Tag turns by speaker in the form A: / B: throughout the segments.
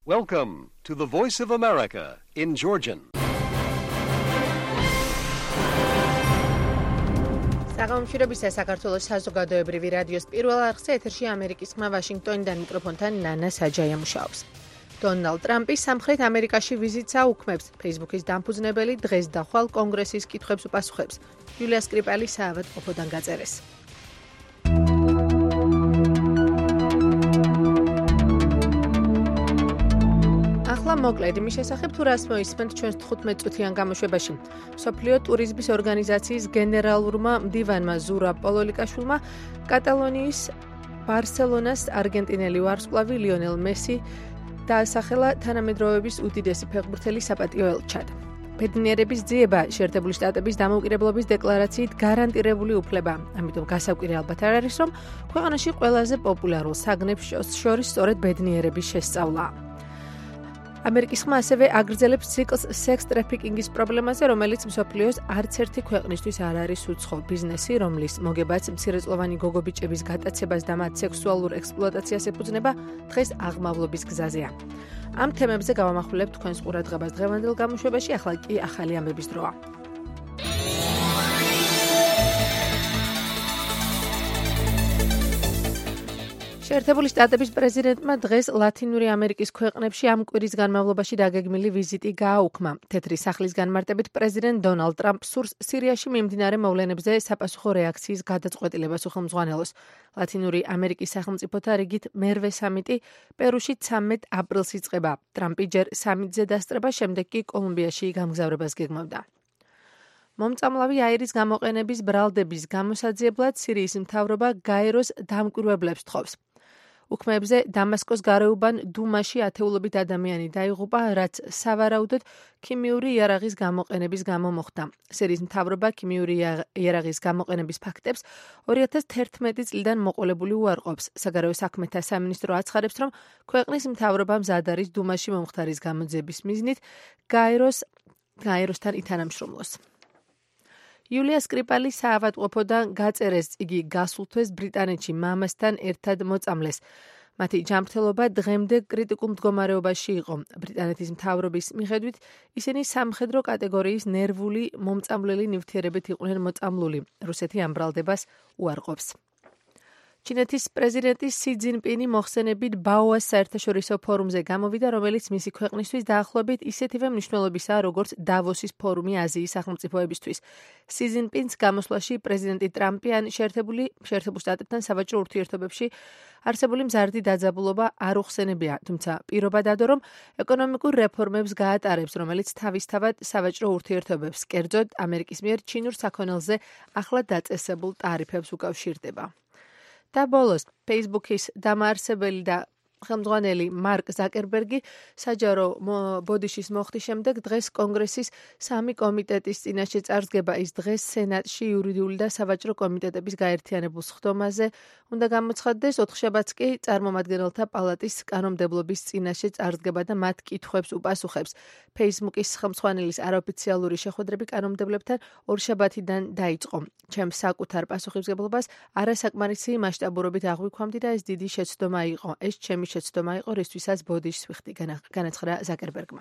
A: Welcome to the Voice of America in Georgian.
B: საღამომშვიდობისა საქართველოს საზოგადოებრივი რადიოს პირველ არხზე ეთერში ამერიკის ხმა ვაშინგტონიდან მიკროფონთან ნანა საჯაია მუშაობს. დონალდ ტრამპი სამხრეთ ამერიკაში ვიზიტს აუქმებს. Facebook-ის დამფუძნებელი დღეს და ხვალ კონგრესის კითხვებს უპასუხებს. იულია სკრიპალი საავადმყოფოდან გაწერეს. მოკლედ იმის შესახებ თუ რას მოისმენთ ჩვენს 15 წუთიან გამოშვებაში. მსოფლიო ტურიზმის ორგანიზაციის გენერალურმა მდივანმა ზურაბ პოლოლიკაშვილმა კატალონიის ბარსელონას არგენტინელი ვარსკვლავი ლიონელ მესი დაასახელა თანამედროვეების უდიდესი ფეხბურთელი საპატიო ელჩად. ბედნიერების ძიება შეერთებული შტატების დამოუკიდებლობის დეკლარაციით გარანტირებული უფლება. ამიტომ გასაკვირი ალბათ არ არის, რომ ქვეყანაში ყველაზე პოპულარულ საგნებს შორის სწორედ ბედნიერების შესწავლაა. ამერიკის ხმა ასევე აგრძელებს ციკლს სექს ტრაფიკინგის პრობლემაზე, რომელიც მსოფლიოს არც ერთი ქვეყნისთვის არ არის უცხო. ბიზნესი, რომლის მოგებაც მცირეწლოვანი გოგობიჭების გატაცებას და მათ სექსუალურ ექსპლუატაციას ეფუძნება, დღეს აღმავლობის გზაზეა. ამ თემებზე გავამახვილებთ თქვენს ყურადღებას დღევანდელ გამოშვებაში, ახლა კი ახალი ამბების დროა. შეერთებული შტატების პრეზიდენტმა დღეს ლათინური ამერიკის ქვეყნებში ამ კვირის განმავლობაში დაგეგმილი ვიზიტი გააუქმა. თეთრი სახლის განმარტებით პრეზიდენტ დონალდ ტრამპს სურს სირიაში მიმდინარე მოვლენებზე საფასუხო რეაქციის გადაწყვეტილებას უხელმძღვანელოს. ლათინური ამერიკის სახელმწიფოთა რიგით მერვე სამიტი პერუში 13 აპრილს იწყება. ტრამპი ჯერ სამიტზე დასწრება, შემდეგ კი კოლუმბიაში გამგზავრებას გეგმავდა. მომწამლავი აირის გამოყენების ბრალდების გამოსაძიებლად სირიის მთავრობა გაეროს დამკვირვებლებს თხოვს. უქმეებზე დამასკოს გარეუბან დუმაში ათეულობით ადამიანი დაიღუპა, რაც სავარაუდოდ ქიმიური იარაღის გამოყენების გამო მოხდა. სირიის მთავრობა ქიმიური იარაღის გამოყენების ფაქტებს 2011 წლიდან მოყოლებული უარყოფს. საგარეო საქმეთა სამინისტრო აცხადებს, რომ ქვეყნის მთავრობა მზად არის დუმაში მომხდარის გამოძიების მიზნით გაეროსთან ითანამშრომლოს. იულია სკრიპალი საავადმყოფოდან გაწერეს, იგი გასულ თვეს ბრიტანეთში მამასთან ერთად მოწამლეს. მათი ჯანმრთელობა დღემდე კრიტიკულ მდგომარეობაში იყო. ბრიტანეთის მთავრობის მიხედვით ისინი სამხედრო კატეგორიის ნერვული მომწამლელი ნივთიერებით იყვნენ მოწამლული. რუსეთი ამ ბრალდებას უარყოფს. ჩინეთის პრეზიდენტი სი ძინპინი მოხსენებით ბაოას საერთაშორისო ფორუმზე გამოვიდა, რომელიც მისი ქვეყნისთვის დაახლოებით ისეთივე მნიშვნელობისაა, როგორც დავოსის ფორუმი აზიის სახელმწიფოებისთვის. სი ძინპინს გამოსვლაში პრეზიდენტი ტრამპი ან შეერთებულ შტატებთან სავაჭრო ურთიერთობებში არსებული მზარდი დაძაბულობა არ უხსენებია, თუმცა პირობა დადო, რომ ეკონომიკურ რეფორმებს გაატარებს, რომელიც თავისთავად სავაჭრო ურთიერთობებს, კერძოდ ამერიკის მიერ ჩინურ საქონელზე ახლად დაწესებულ ტარიფებს უკავშირდება. და ბოლოს, Facebook-ის დამაარსებელი და ხელმძღვანელი მარკ ზაკერბერგი საჯარო ბოდიშის მოხდის შემდეგ დღეს კონგრესის 3 კომიტეტის წინაშე წარსდგება. ის დღეს სენატში იურიდიული და სავაჭრო კომიტეტების გაერთიანებულ სხდომაზე უნდა გამოცხადდეს, 4 შაბათს კი წარმომადგენელთა პალატის კანონმდებლობის წინაშე წარსდგება და მათ კითხვებს უპასუხებს. Facebook-ის ხელმძღვანელის არაოფიციალური შეხვედრები კანონმდებლებთან 2 შაბათიდან დაიწყო. ჩემს საკუთარ პასუხისმგებლობას არასაკმარისი მასშტაბურობით აღვიქვამდი და ეს დიდი შეცდომა იყო. ეს ჩემი შეცდომა იყო, რისთვისაც ბოდიშს ვიხდი, განაცხადა ზაკერბერგმა.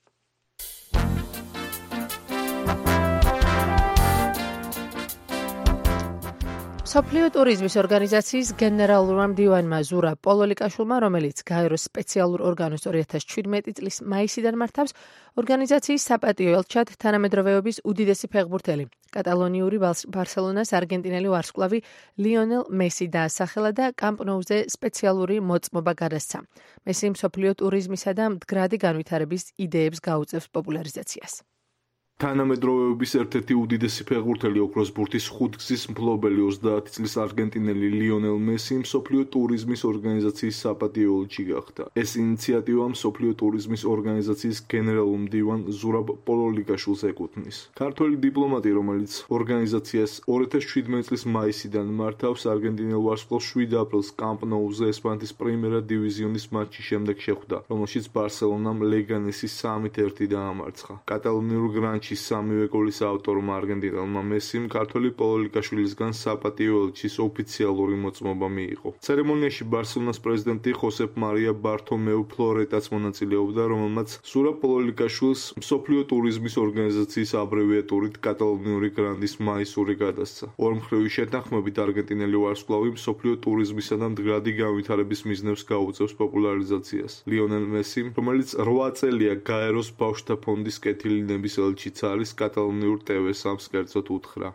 B: მსოფლიო ტურიზმის ორგანიზაციის გენერალურმა მდივანმა ზურაბ პოლოლიკაშვილმა, რომელიც გაეროს სპეციალურ ორგანოს 2017 წლის მაისიდან მართავს, ორგანიზაციის საპატიო ელჩად თანამედროვეობის უდიდესი ფეხბურთელი, კატალონიური ბარსელონას არგენტინელი ვარსკვლავი ლიონელ მესი დაასახელა და კამპ ნოუზე სპეციალური მოწმობა გადასცა. მესი მსოფლიო ტურიზმისა და მდგრადი განვითარების იდეებს გაუწევს პოპულარიზაციას.
C: თანამედროვეობის ერთ-ერთი უდიდესი ფეხბურთელი, ოქროს ბურთის 5 გზის მფლობელი 30 წლის არგენტინელი ლიონელ მესი მსოფლიო ტურიზმის ორგანიზაციის საპატიო ელჩი გახდა. ეს ინიციატივა მსოფლიო ტურიზმის ორგანიზაციის გენერალურ მდივან ზურაბ პოლოლიკაშვილს ეკუთვნის. ქართველი დიპლომატი, რომელიც ორგანიზაციას 2017 წლის მაისიდან მართავს, არგენტინელ ვარსკვლავს 7 აპრილს კამპ ნოუზე ესპანეთის პრიმერა დივიზიონის მატჩის შემდეგ შეხვდა, რომელშიც ბარსელონამ ლეგანესის 3-1 დაამარცხა. კატალონიურ გრანდ მატჩის სამივე გოლის ავტორმა არგენტინელმა მესიმ ქართველი პოლოლიკაშვილისგან საპატიო ელჩის ოფიციალური მოწმობა მიიღო. ცერემონიაში ბარსელონას პრეზიდენტი ხოსეფ მარია ბართომეუ ფლორეტაც მონაწილეობდა, რომელმაც სურა პოლოლიკაშვილს მსოფლიო ტურიზმის ორგანიზაციის აბრევიატურით კატალონიური გრანდის მაისური გადასცა. ორმხრივი შეთანხმებით არგენტინელი ვარსკვლავი მსოფლიო ტურიზმისა და მდგრადი განვითარების მიზნებს გაუწევს პოპულარიზაციას. ლიონელ მესიმ, რომელიც 8 წელია გაეროს ბავშვთა ფონდის კეთილინების ელჩიც არის, კატალონიურ TV3-ს კერძოდ უთხრა.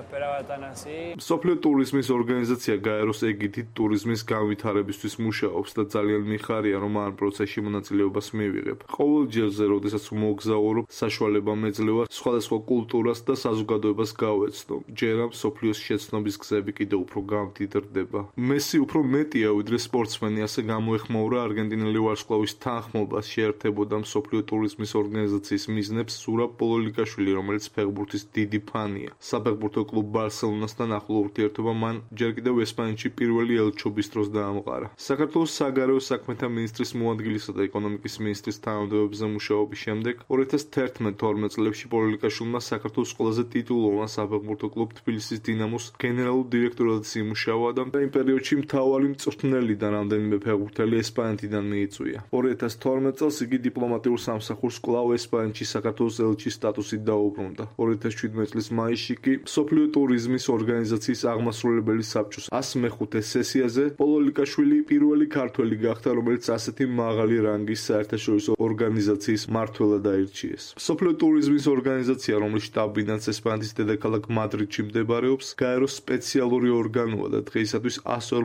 C: მსოფლიო ტურიზმის ორგანიზაცია გაეროს ეგიდით ტურიზმის განვითარებისთვის მუშაობს და ძალიან მიხარია, რომ ამ პროცესში მონაწილეობას მივიღებ. ყოველ ჯერზე, როდესაც მოგზაურობ, საშუალება მეძლევა სხვადასხვა კულტურას და საზოგადოებას გავეცნო. ჯერა მსოფლიოს შეცნობის გზები კიდევ უფრო გამდიდრდება. მესი უფრო მეტია ვიდრე სპორტსმენი, ასე გამოეხმაურა არგენტინელი ვარსკვლავის თანხმობას შეერთებოდა მსოფლიო ტურიზმის ორგანიზაციის მიზნებს სურა პოლოლიკაშვილი, რომელიც ფეხბურთის დიდი ფანია. საფეხბურთო კლუბ ბარსელონასთან ახლო ურთიერთობა მან ჯერ კიდევ ესპანეთში პირველი ელჩობის დროს დაამყარა. საქართველოს საგარეო საქმეთა მინისტრის მოადგილისა და ეკონომიკის მინისტრის თანამდებობაზე მუშაობის შემდეგ 2011-12 წლებში პოლოლიკაშვილმა საქართველოს ყველაზე ტიტულოვან საფეხბურთო კლუბ თბილისის დინამოს გენერალურ დირექტორად იმუშავა და იმ პერიოდში მთავარი მწვრთნელი და რამდენიმე ფეხბურთელი ესპანეთიდან მიიწვია. 2012 წელს იგი დიპლომატიურ სამსახურს კვლავ ესპანეთში საქართველოს ელჩის სტატუსით დაუბრუნდა. 2017 წლის მაისში კი მსოფლიო ტურიზმის ორგანიზაციის აღმასრულებელი საბჭოს 105 სესიაზე პოლოლიკაშვილი პირველი ქართველი გახდა, რომელიც ასეთი მაღალი რანგის საერთაშორისო ორგანიზაციის მმართველად აირჩიეს. მსოფლიო ტურიზმის ორგანიზაცია, რომლის შტაბ-ბინაც ესპანეთის დედაქალაქ მადრიდში მდებარეობს, გაეროს სპეციალური ორგანოა და დღეისათვის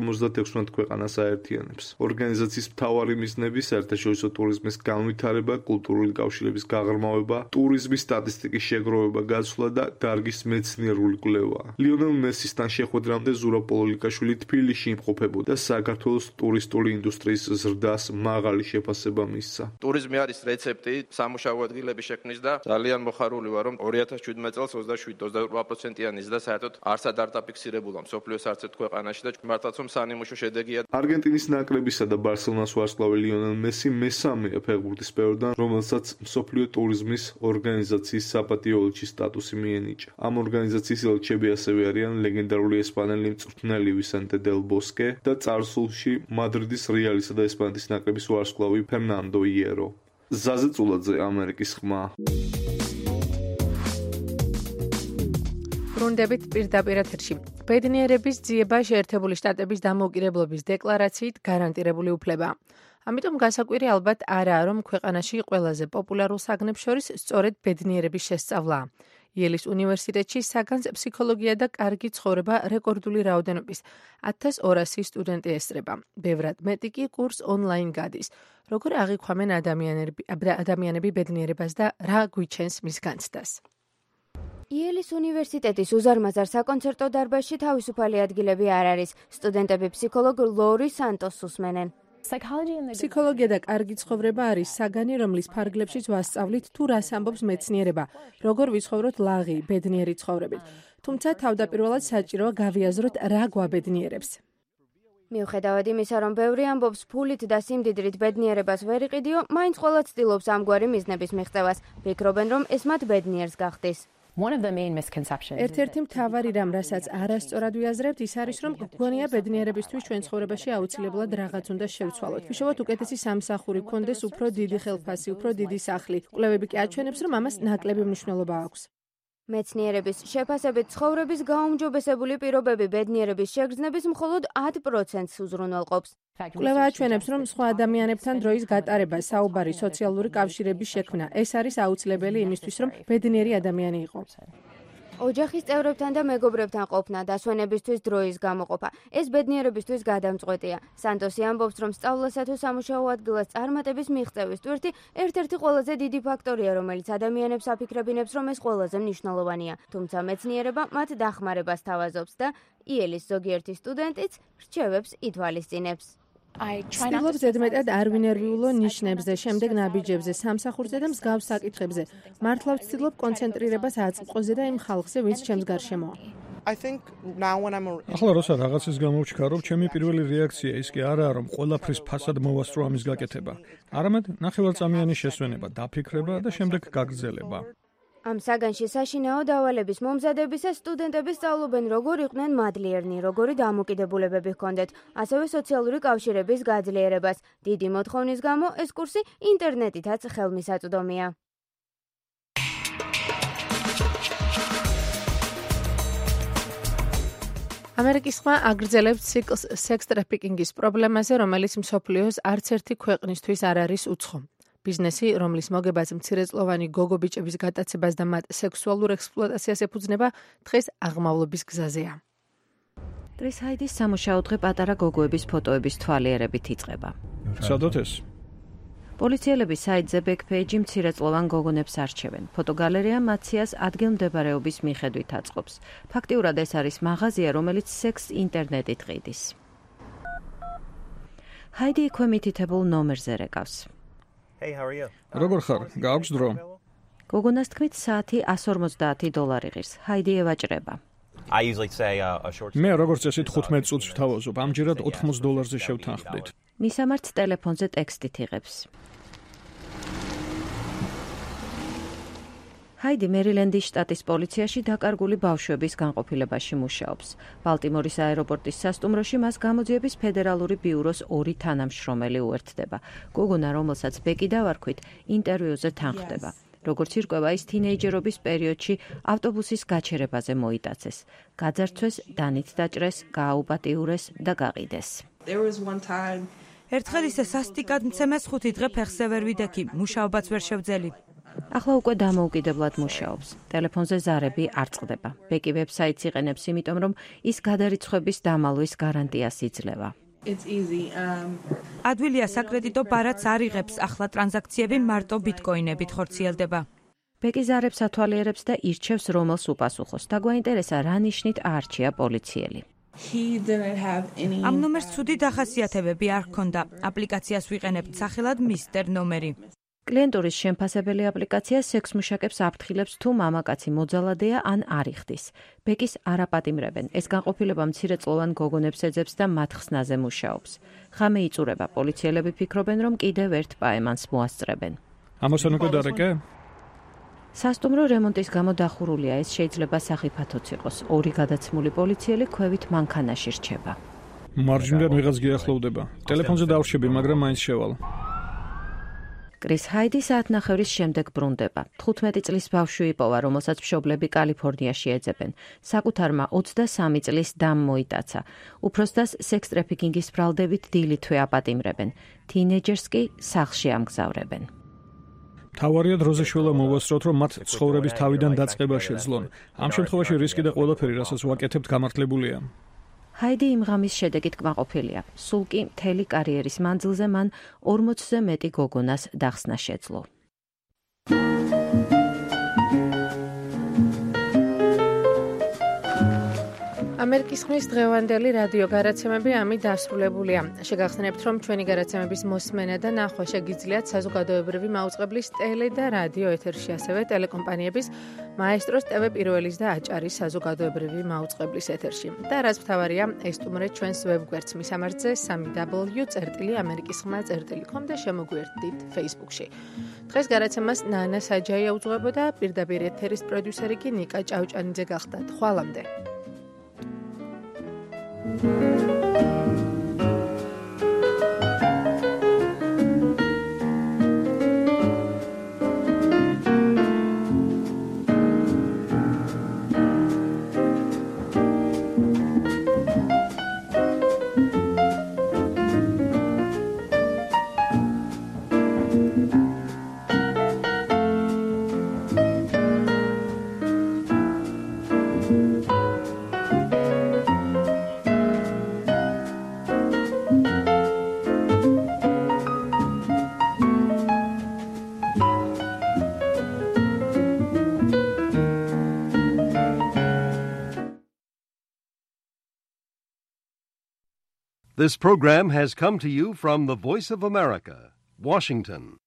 C: 156 ქვეყანას აერთიანებს. ორგანიზაციის მთავარი მიზნები საერთაშორისო ტურიზმის განვითარება, კულტურული კავშირების გაღრმავება, ტურიზმის სტატისტიკის შეგროვება, გაცვლა და დარგის მეცნიერული კვლევაა. ლიონელ მესისთან შეხვედრამდე ზურაბ პოლოლიკაშვილი თბილისში იმყოფებოდა და საქართველოს ტურისტული ინდუსტრიის ზრდას მაღალი შეფასება მისცა.
D: ტურიზმი არის რეცეპტი სამუშაო ადგილების შექმნის და ძალიან მოხარული ვარ, რომ 2017 წელს 27-28%-იანი ზრდა საერთოდ არსად არ დაფიქსირებულა მსოფლიოს არც ერთ ქვეყანაში და მართლაც რომ სანიმუშო შედეგია.
C: არგენტინის ნაკრებისა და ბარსელონას ვარსკვლავი ლიონელ მესი მესამეა ფეხბურთის სფეროდან, რომელსაც მსოფლიო ტურიზმის ორგანიზაციის საპატიო ელჩის სტატუსი მიენიჭა. ამ ორგანიზაციის ელჩები ასევე არიან ლეგენდარული ესპანელი მწვრთნელი ვისენტე დელ ბოსკე და წარსულში მადრიდის რეალისა და ესპანეთის ნაკრების ვარსკვლავი ფერნანდო იერო. ზაზე წულაძე, ამერიკის ხმა.
B: ბრუნდებით პირდაპირ ეთერში. ბედნიერების ძიება შეერთებული შტატების დამოუკიდებლობის დეკლარაციით გარანტირებული უფლებაა. ამიტომ გასაკვირი ალბათ არაა, რომ ქვეყანაში ყველაზე პოპულარულ საგნებს შორის სწორედ ბედნიერების შესწავლაა. იელის უნივერსიტეტში საგანს ფსიქოლოგია და კარგი ცხოვრება რეკორდული რაოდენობის 1200 სტუდენტი ესწრება. ბევრად მეტი კი კურს ონლაინ გადის. როგორ აღიქვამენ ადამიანები ბედნიერებას და რა გვიჩენს მის განცდას?
E: იელის უნივერსიტეტის უზარმაზარ საკონცერტო დარბაზში თავისუფალი ადგილები არ არის. სტუდენტები ფსიქოლოგ ლორი სანტოს უსმენენ.
B: ფსიქოლოგია და კარგი ცხოვრება არის საგანი, რომლის ფარგლებშიც ვასწავლით თუ რას ამბობს მეცნიერება, როგორ ვიცხოვროთ ლაღი, ბედნიერი ცხოვრებით. თუმცა თავდაპირველად საჭიროა გავიაზროთ რა გვაბედნიერებს.
E: მიუხედავად იმისა, რომ ბევრი ამბობს ფულით და სიმდიდრით ბედნიერებას ვერ იყიდიო, მაინც ყველა ცდილობს ამგვარი მიზნების მიღწევას. ფიქრობენ, რომ ეს მათ ბედნიერს გახდის.
B: ერთ-ერთი მთავარი რამ, რასაც არასწორად ვიაზრებთ, ის არის, რომ გვგონია ბედნიერებისთვის ჩვენ ცხოვრებაში აუცილებლად რაღაც უნდა შევცვალოთ. ვიშოვოთ უკეთესი სამსახური, გქონდეს უფრო დიდი ხელფასი, უფრო დიდი სახლი. კვლევები კი აჩვენებს, რომ ამას ნაკლები მნიშვნელობა აქვს.
E: მეცნიერების შეფასებით ცხოვრების გაუმჯობესებული პირობები ბედნიერების შეგრძნების მხოლოდ 10%-ს უზრუნველყოფს.
B: კვლევა აჩვენებს, რომ სხვა ადამიანებთან დროის გატარება, საუბარი, სოციალური კავშირების შექმნა, ეს არის აუცილებელი იმისთვის, რომ ბედნიერი ადამიანი იყო.
E: ოჯახის წევრებთან და მეგობრებთან ყოფნა, დასვენებისთვის დროის გამოყოფა. ეს ბედნიერებისთვის გადამწყვეტია. სანტოსი ამბობს, რომ სწავლასა თუ სამუშაო ადგილას წარმატების მიღწევის ტვირთი ერთ-ერთი ყველაზე დიდი ფაქტორია, რომელიც ადამიანებს აფიქრებინებს, რომ ეს ყველაზე მნიშვნელოვანია. თუმცა მეცნიერება მათ დახმარებას თავაზობს და იელის ზოგიერთი სტუდენტიც რჩევებს ითვალისწინებს.
B: ვცდილობ ზედმეტად არ ვინერვიულო ნიშნებზე, შემდეგ ნაბიჯებზე, სამსახურზე და მსგავს საკითხებზე. მართლა ვცდილობ კონცენტრირებას აწყყოზე და იმ ხალხზე, ვინც ჩემს გარშემოა.
F: ახლა როცა რაღაცის გამოვჩქარობ, ჩემი პირველი რეაქცია ის კი არაა, რომ ყველაფრის ფასად მოვასწრო ამის გაკეთება. არამედ ნახევარწამიანი შესვენება, დაფიქრება და შემდეგ გაგრძელება.
E: ამ საგანში საშინაო დავალების მომზადებისას სტუდენტები სწავლობენ, როგორ იყვნენ მადლიერნი, როგორი დამოკიდებულებები ჰქონდეთ, ასევე სოციალური კავშირების გაძლიერებას. დიდი მოთხოვნის გამო ეს კურსი ინტერნეტითაც ხელმისაწვდომია.
B: ამერიკის ხმა აგრძელებს ციკლს სექს ტრაფიკინგის პრობლემაზე, რომელიც მსოფლიოს არც ერთი ქვეყნისთვის არ არის უცხო. ბიზნესი, რომლის მოგებაც მცირეწლოვანი გოგო ბიჭების გატაცებას და მათ სექსუალურ ექსპლუატაციას ეფუძნება, დღეს აღმავლობის გზაზეა.
G: კრის ჰაიდის სამუშაო დღე პატარა გოგოების ფოტოების თვალიერებით იწყება.
F: სადოთ ეს?
G: პოლიციელები საიტზე ბექპეიჯი მცირეწლოვან გოგონებს არჩევენ. ფოტოგალერეა მაციას ადგილმდებარეობის მიხედვით აწყობს. ფაქტიურად ეს არის მაღაზია, რომელიც სექს ინტერნეტით ყიდის. ჰაიდი იქვე მითითებულ ნომერზე რეკავს.
H: Hey, how are you?
F: როგორ ხარ? გააქვს დრო?
G: გოგონას თქმით საათი $150 ღირს. ჰაიდი ევაჭრება.
H: I usually say a short.
F: მე როგორც წესი 15 წუთს ვთავაზობ. ამჯერად $80 შევთანხმდით.
G: მისამართს ტელეფონზე ტექსტით იღებს. ჰაიდი მერილენდის შტატის პოლიციაში დაკარგული ბავშვების განყოფილებაში მუშაობს. ბალტიმორის აეროპორტის სასტუმროში მას გამოძიების ფედერალური ბიუროს 2 თანამშრომელი უერთდება. გოგონა, რომელსაც ბეკი დავარქვით, ინტერვიუზე თანხმდება. როგორც ირკვევა, ის თინეიჯერობის პერიოდში ავტობუსის გაჩერებაზე მოიტაცეს. გაძარცვეს, დანით დაჭრეს, გააუპატიურეს და გაყიდეს.
I: ერთხელ ისე სასტიკად მცემეს 5 დღე ფეხზე ვერ ვიდექი, მუშაობაც ვერ შევძელი.
G: ახლა უკვე დამოუკიდებლად მუშაობს. ტელეფონზე ზარები არ წყდება. ბეკი ვებსაიტს იყენებს, იმიტომ რომ ის გადარიცხვების დამალვის გარანტიას იძლევა.
I: ადვილია საკრედიტო ბარათს არ იღებს, ახლა ტრანზაქციები მარტო ბიტკოინებით ხორციელდება.
G: ბეკი ზარებს ათვალიერებს და ირჩევს, რომელს უპასუხოს. დაგვაინტერესა, რა ნიშნით აარჩია პოლიციელი.
I: ამ ნომერს ცუდი დახასიათებები არ ჰქონდა. აპლიკაციას ვიყენებთ სახელად მისტერ ნომერი.
G: კლიენტურის შემფასებელი აპლიკაცია სექსმუშაკებს აფრთხილებს თუ მამაკაცი მოძალადეა ან არ იხდის. ბეკის არ აპატიმრებენ. ეს განყოფილება მცირეწლოვან გოგონებს ეძებს და მათ ხსნაზე მუშაობს. ღამე იწურება. პოლიციელები ფიქრობენ, რომ კიდევ ერთ პაემანს მოასწრებენ.
F: ამასთან უკვე დარეკე?
G: სასტუმრო რემონტის გამო დახურულია. ეს შეიძლება სახიფათოც იყოს. 2 გადაცმული პოლიციელი ქვევით მანქანაში რჩება.
F: მარჯვნიდან ვიღაც გიახლოვდება. ტელეფონზე დავრჩები, მაგრამ მაინც შევალ.
G: კრის ჰაიდი საათნახევრის შემდეგ ბრუნდება. 15 წლის ბავშვი იპოვა, რომელსაც მშობლები კალიფორნიაში ეძებენ. საკუთარმა 23 წლის დამ მოიტაცა. უფროსდას სექს ტრაფიკინგის ბრალდებით დილითვე აპატიმრებენ. თინეიჯერს კი სახლში ამგზავრებენ.
F: თავარია დროზე შველა მოვასწროთ, რომ მათ ცხოვრების თავიდან დაწყება შეძლონ. ამ შემთხვევაში რისკი და ყველაფერი, რასაც ვაკეთებთ, გამართლებულია.
G: ჰაიდი იმ ღამის შედეგით კმაყოფილია. სულ კი მთელი კარიერის მანძილზე მან 40-ზე მეტი გოგონას დახსნა შეძლო.
B: ამერიკის ხმის დღევანდელი რადიო გადაცემები ამით დასრულებულია. შეგახსენებთ, რომ ჩვენი გადაცემების მოსმენა და ნახვა შეგიძლიათ საზოგადოებრივი მაუწყებლის ტელე და რადიო ეთერში, ასევე ტელეკომპანიების მაესტროს TV პირველის და აჭარის საზოგადოებრივი მაუწყებლის ეთერში. და რაც მთავარია, ესტუმრეთ ჩვენს ვებგვერდს მისამართზე www.amerikiskhma.com და შემოგვიერთდით Facebook-ში. დღეს გადაცემას ნანა საჯაია უძღვებოდა, პირდაპირ ეთერის პროდიუსერი კი ნიკა ჭავჭანიძე გახდათ. ხვალამდე.
A: This program has come to you from the Voice of America, Washington.